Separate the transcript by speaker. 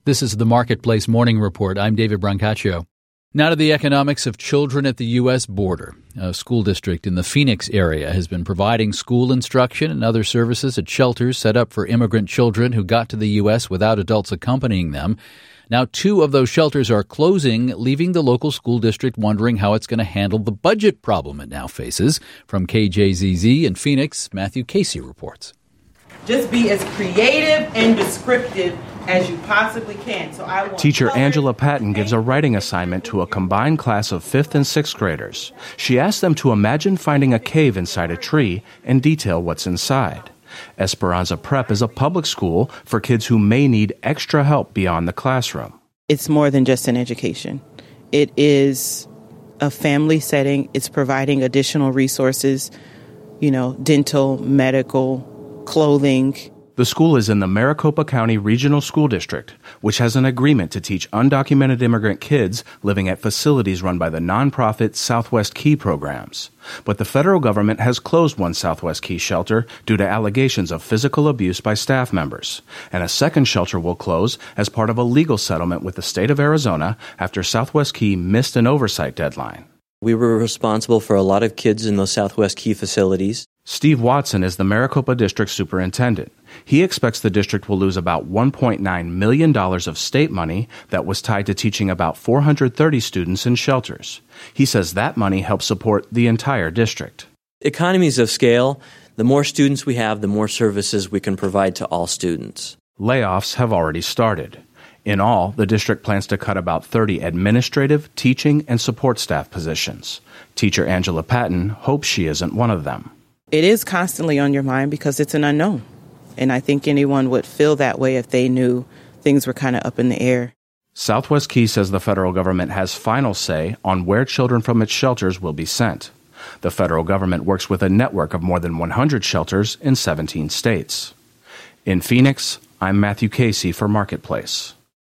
Speaker 1: This is the Marketplace Morning Report. I'm David Brancaccio. Now to the economics of children at the U.S. border. A school district in the Phoenix area has been providing school instruction and other services at shelters set up for immigrant children who got to the U.S. without adults accompanying them. Now, 2 of those shelters are closing, leaving the local school district wondering how it's going to handle the budget problem it now faces. From KJZZ in Phoenix, Matthew Casey reports.
Speaker 2: Just be as creative and descriptive as you possibly can.
Speaker 3: Teacher Angela Patton gives a writing assignment to a combined class of 5th and 6th graders. She asks them to imagine finding a cave inside a tree and detail what's inside. Esperanza Prep is a public school for kids who may need extra help beyond the classroom.
Speaker 4: It's more than just an education. It is a family setting. It's providing additional resources, dental, medical, clothing.
Speaker 3: The school is in the Maricopa County Regional School District, which has an agreement to teach undocumented immigrant kids living at facilities run by the nonprofit Southwest Key programs. But the federal government has closed one Southwest Key shelter due to allegations of physical abuse by staff members. And a second shelter will close as part of a legal settlement with the state of Arizona after Southwest Key missed an oversight deadline.
Speaker 5: We were responsible for a lot of kids in those Southwest Key facilities.
Speaker 3: Steve Watson is the Maricopa District Superintendent. He expects the district will lose about $1.9 million of state money that was tied to teaching about 430 students in shelters. He says that money helps support the entire district.
Speaker 5: Economies of scale, the more students we have, the more services we can provide to all students.
Speaker 3: Layoffs have already started. In all, the district plans to cut about 30 administrative, teaching, and support staff positions. Teacher Angela Patton hopes she isn't one of them.
Speaker 4: It is constantly on your mind because it's an unknown. And I think anyone would feel that way if they knew things were kind of up in the air.
Speaker 3: Southwest Key says the federal government has final say on where children from its shelters will be sent. The federal government works with a network of more than 100 shelters in 17 states. In Phoenix, I'm Matthew Casey for Marketplace.